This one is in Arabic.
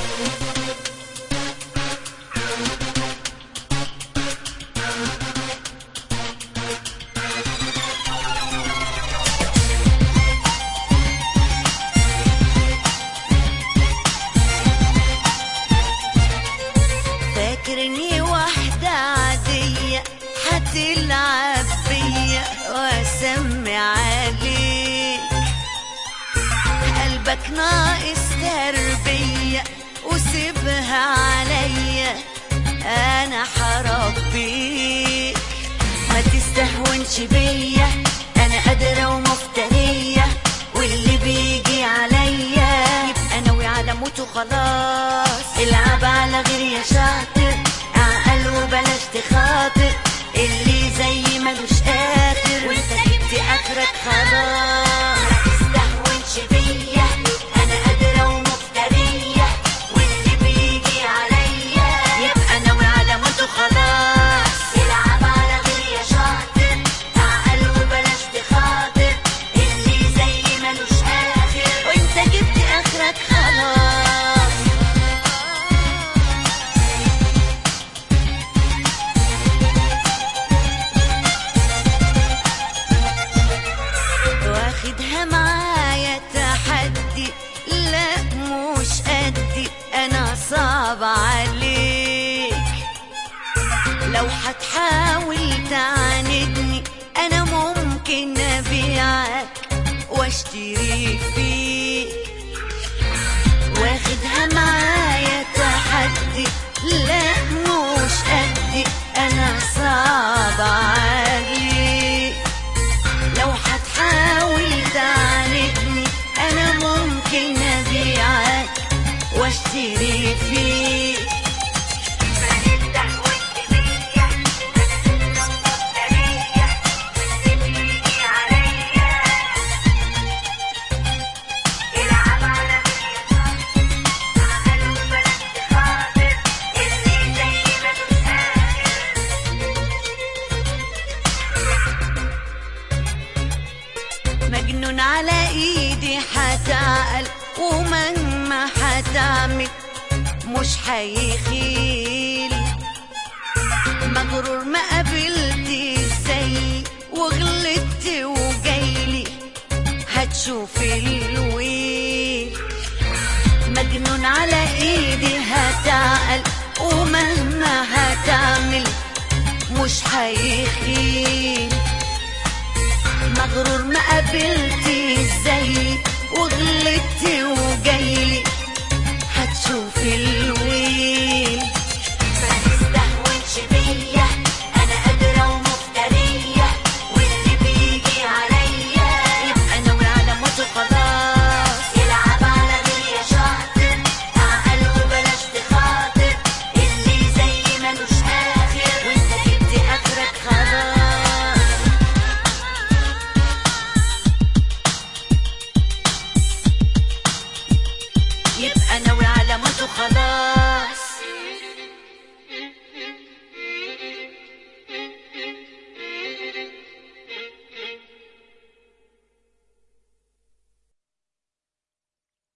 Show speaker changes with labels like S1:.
S1: فاكرني واحدة عادية هتلعب بيا واسمي عليك، قلبك ناقص تربية وسيبها عليا انا حربيك. ما تستهونش بيا انا قادرة ومفترية، واللي بيجي عليا يبقى ناوي على موت وخلاص. العب على غير يا شاطر، اعقل وبلاش تخاطر، اللي زي ملوش اخر وانت جبت اخرك خلاص. ما تستهونش بيا انا قادرة ومفترية، واللي بيجي عليا يبقى ناوي على موت وخلاص. العب على غير يا شاطر، اعقل وبلاش تخاطر، اللي زي ملوش اخر وانت جبت اخرك خلاص. واخدها معايا تحدي، لا مش قدي انا صعب عليك. لو هتحاول تعاندني انا ممكن ابيعك واشتريك فيك. واخدها معايا تحدي، لا مش قدي انا صعب عليك. لو هتحاول تعاندني انا ممكن ابيعك واشتري فيك. مجنون على ايدي هتعقل، ومهما هتعمل مش هيخيل. مغرور ما قابلت ازاي وغلطت وجايلي هتشوف الويل. مجنون على ايدي هتعقل، ومهما هتعمل مش هيخيل. مغرور ما قابلت ازاي